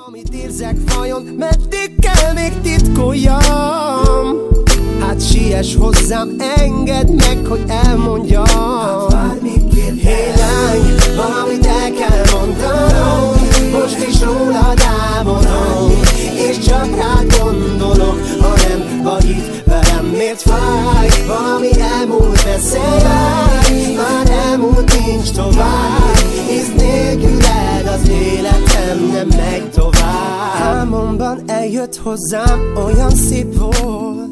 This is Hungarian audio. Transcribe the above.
Amit érzek vajon, meddig kell még titkoljam? Hát siess hozzám, engedd meg, hogy elmondjam. Hát várj, még kérdez. Hey lány, valamit el kell mondanom. Most is rólad álmodom, és csak rád gondolok. Ha nem vagy itt velem, miért fáj? Valami elmúlt, beszélj. Már elmúlt, nincs tovább. Hisz nélküled az életem nem megy tovább. Álmomban eljött hozzám, olyan szép volt.